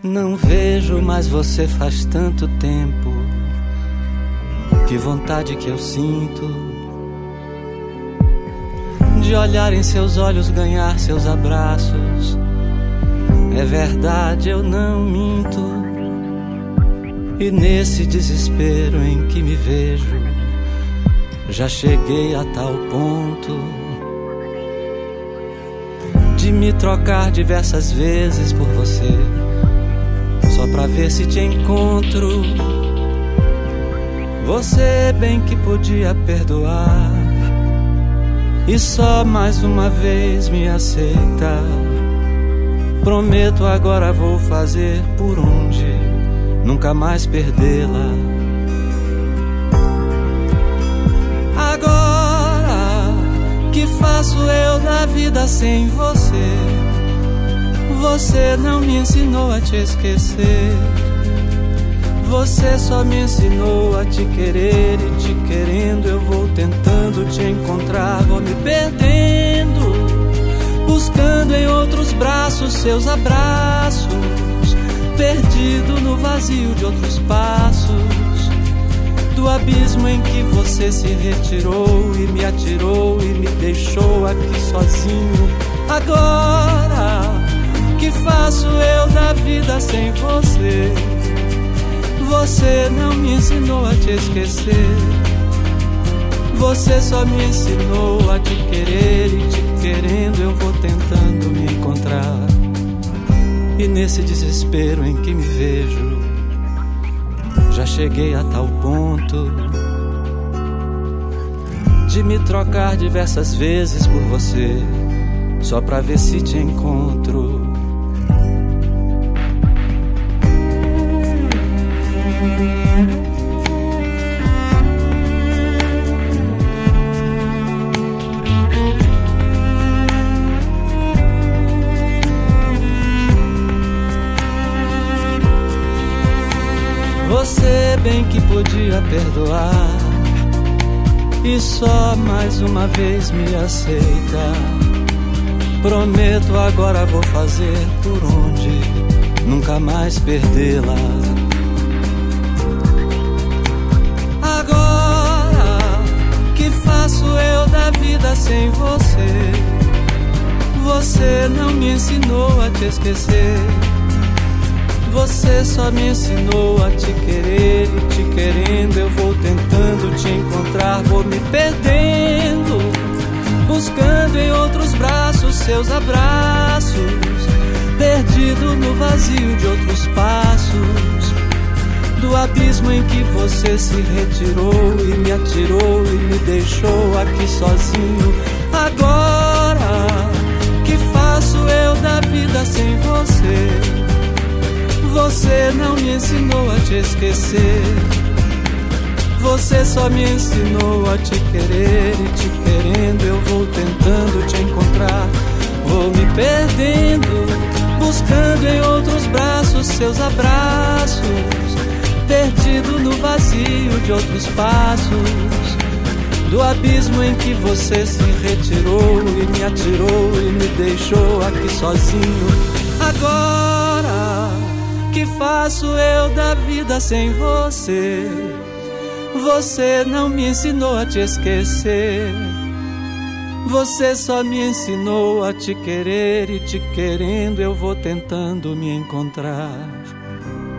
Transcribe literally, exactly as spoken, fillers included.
Não vejo mais você faz tanto tempo. Que vontade que eu sinto de olhar em seus olhos, ganhar seus abraços. É verdade, eu não minto. E nesse desespero em que me vejo, já cheguei a tal ponto de me trocar diversas vezes por você, só pra ver se te encontro. Você bem que podia perdoar e só mais uma vez me aceita. Prometo agora vou fazer por onde nunca mais perdê-la. Agora que faço eu da vida sem você? Você não me ensinou a te esquecer. Você só me ensinou a te querer, e te querendo eu vou tentando te encontrar. Vou me perdendo, buscando em outros braços seus abraços, perdido no vazio de outros passos, do abismo em que você se retirou e me atirou e me deixou aqui sozinho. Agora que faço eu da vida sem você? Você não me ensinou a te esquecer. Você só me ensinou a te querer, e te querendo eu vou tentando me encontrar. E nesse desespero em que me vejo, já cheguei a tal ponto de me trocar diversas vezes por você, só pra ver se te encontro. Você bem que podia perdoar e só mais uma vez me aceita. Prometo agora vou fazer por onde nunca mais perdê-la. Agora que faço eu da vida sem você? Você não me ensinou a te esquecer. Você só me ensinou a te querer, e te querendo eu vou tentando te encontrar. Vou me perdendo, buscando em outros braços seus abraços, perdido no vazio de outros passos, do abismo em que você se retirou e me atirou e me deixou aqui sozinho. Agora que faço eu da vida sem você? Você não me ensinou a te esquecer. Você só me ensinou a te querer, e te querendo eu vou tentando te encontrar. Vou me perdendo, buscando em outros braços seus abraços, perdido no vazio de outros passos, do abismo em que você se retirou e me atirou e me deixou aqui sozinho. Agora que faço eu da vida sem você? Você não me ensinou a te esquecer. Você só me ensinou a te querer, e te querendo eu vou tentando me encontrar.